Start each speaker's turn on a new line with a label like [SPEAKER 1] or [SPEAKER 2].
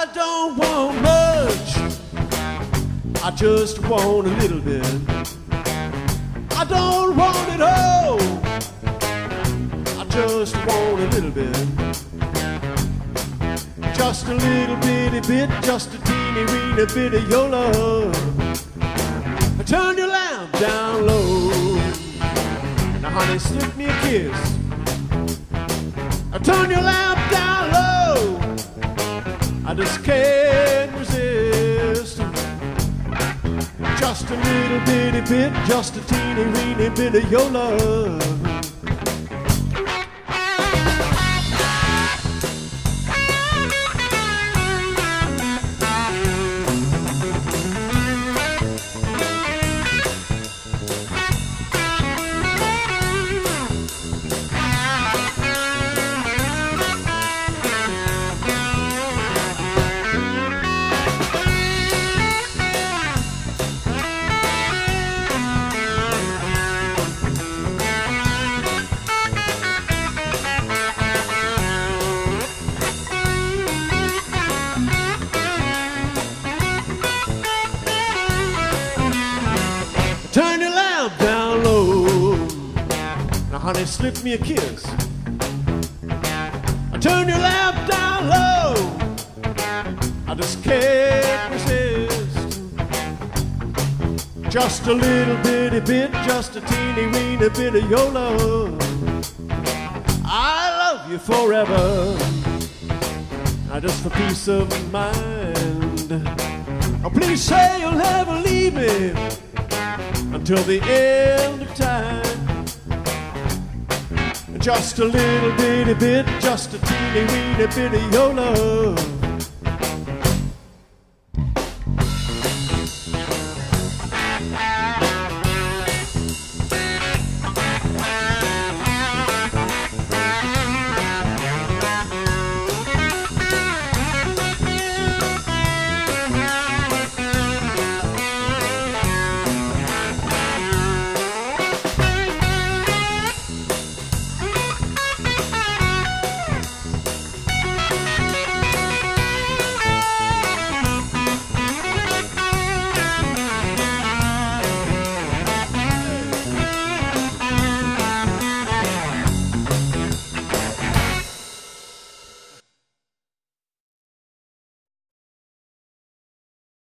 [SPEAKER 1] I don't want much, I just want a little bit. I don't want it all, I just want a little bit. Just a little bitty bit, just a teeny weeny bit of your love. Turn your lamp down low. Now honey, slip me a kiss. Turn your lamp down low. I just can't resist. Just a little bitty bit, just a teeny weeny bit of your love. Turn your lamp down low. Now honey, slip me a kiss. Turn your lamp down low. I just can't resist. Just a little bitty bit, just a teeny weeny bit of your love. I love you forever. Now just for peace of mind. Oh, please say you'll never leave me until the end of time. Just a little bitty bit, just a teeny weeny bit of your love.